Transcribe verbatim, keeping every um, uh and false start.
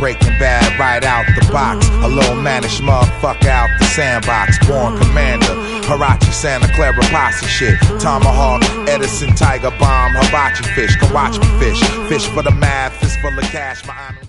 Breaking Bad right out the box. A little mannish motherfucker out the sandbox. Born commander, Hirachi, Santa Clara posse shit. Tomahawk, Edison, Tiger Bomb, hibachi fish. Come watch me fish. Fish for the mad, fist full of cash. My